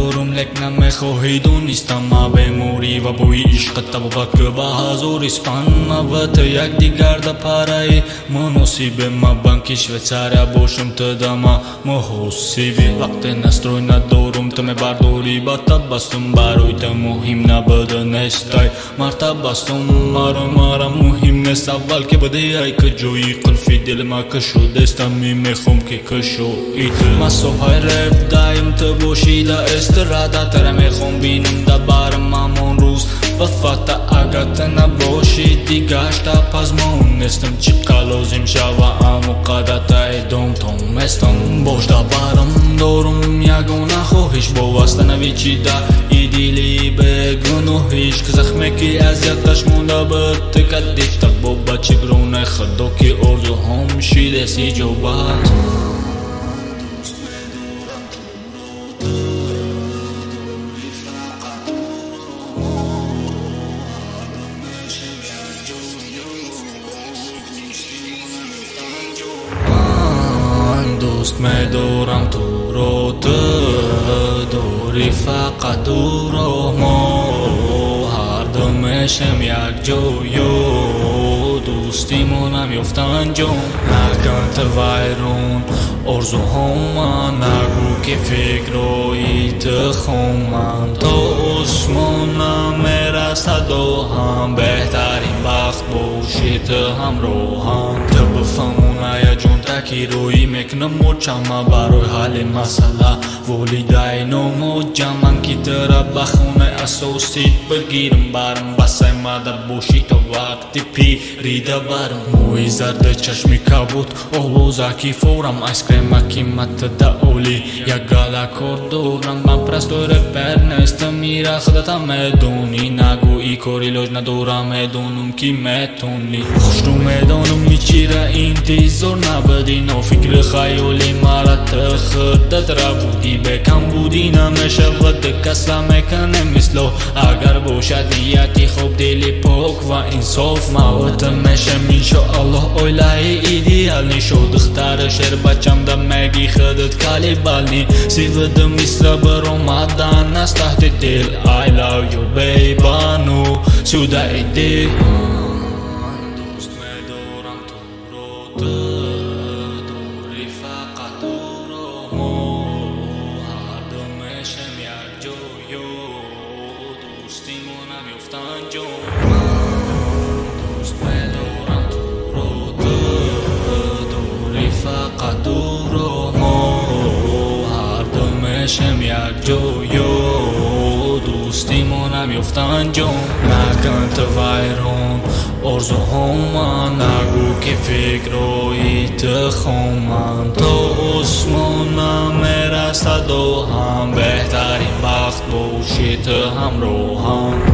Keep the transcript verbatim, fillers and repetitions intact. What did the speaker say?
دورم لك نمیخواهی دونستم آب موری و بوی عشق طبقت که با حضور اسپان و تو یک دیگر دا پارای مناسب ما بانک شویцария باشم تو دما محاسبی وقت نستروی ندارم تو میبرداری با تبسم برای تو مهم نبوده نستای مرتبستم مرا مرا مهم نیست اول که بده ای که جوی قلفی دل ما کشو دستم میخوام که کشو ایت ما صبح رب دایم تو باشی دا استرادا تر میخوام بینم دا بارم همون روز و فتا اگر تو نباشی دیگهش تا پس مون نیستم چقدر لازم شوه امو قدرت ایدوم توم استم باش دا بارم دارم یگونه خواهش با وستنوی چی دا ای دیلی بگنوهیش که زخمه که از یادش مونده بود تکت دیفتا با بچه برونه خدا که ارزو هم شیده سی جوبت دوست می‌دارم تو رو تو دوری فقط دور و ما هر دو میشم یک جویو دوستیمونم یفتن جون نکن تو ویرون آرزوهام نگو که فکرایی تو خومم تو اسمانم میرسد و هم بهترین وقت باشی تو همراهم تو بفهمون یا جون تکی روی میکنم مرچم برای حل مسئله ولیدینم و جمعن که تر بخونه اساسیت بگیرم برم بسه مادر باشی تو وقتی پیریده برم موی زرد چشمی کبود آوازکی فورم ایسکریم قیمت دا اولی یک گالا کور دورم من پرستور پر نیستم میره خودتا میدونی نگو ای کاری لوج ندارم میدونم کی میتونی خوش رو میدونم میچیره انتظار نبودی نو فکر خیالی مرد خودت را بودی بکم بودی نمیشه ود کسا میکنه مثلو اگر باشد نیتی خوب دلی پاک و انصاف موت میشه انشاءالله اولای ایدیال نشو دختر شر بچم دم مگی خودت کالی بالنی سیود مصر برامدن از تحت دل I love you بیبانو سودا ایدی دوست میدارم تو رو تو دوری فقط دور و ما هر دو میشم یک جویو دوستیمونم یفتن جون دوست میدارم تو رو تو دوری فقط دور و ما هر دو میشم یک جویو دوستیمونم یفتن جون نکن تو ویرون آرزوهام نگو که فکرایی تو خومم تو اسمانم میرسد و هم بهترین وقت باشی تو همراهم